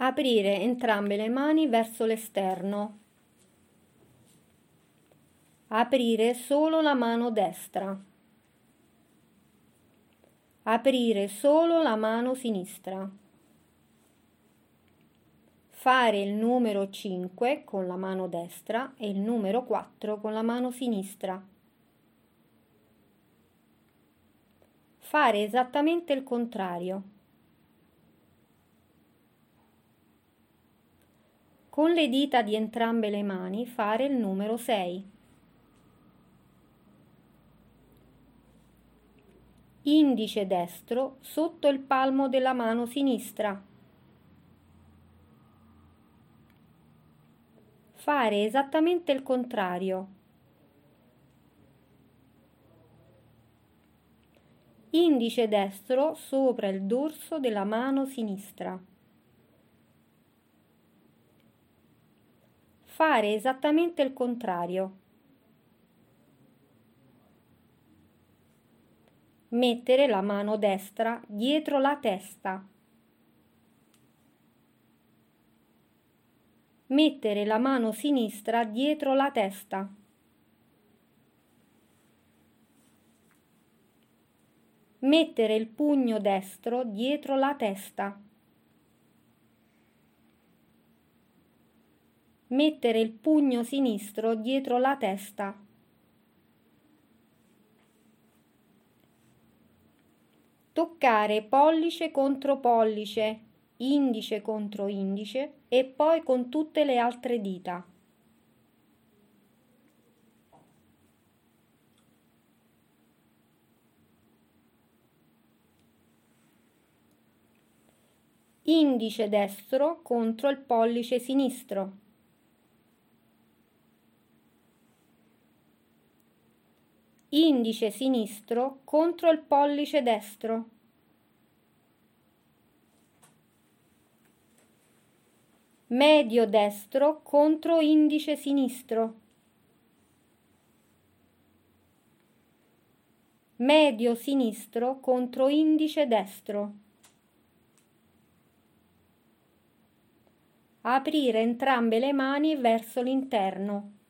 Aprire entrambe le mani verso l'esterno. Aprire solo la mano destra. Aprire solo la mano sinistra. Fare il numero 5 con la mano destra e il numero 4 con la mano sinistra. Fare esattamente il contrario. Con le dita di entrambe le mani fare il numero 6. Indice destro sotto il palmo della mano sinistra. Fare esattamente il contrario. Indice destro sopra il dorso della mano sinistra. Fare esattamente il contrario. Mettere la mano destra dietro la testa. Mettere la mano sinistra dietro la testa. Mettere il pugno destro dietro la testa. Mettere il pugno sinistro dietro la testa. Toccare pollice contro pollice, indice contro indice e poi con tutte le altre dita. Indice destro contro il pollice sinistro. Indice sinistro contro il pollice destro. Medio destro contro indice sinistro. Medio sinistro contro indice destro. Aprire entrambe le mani verso l'interno.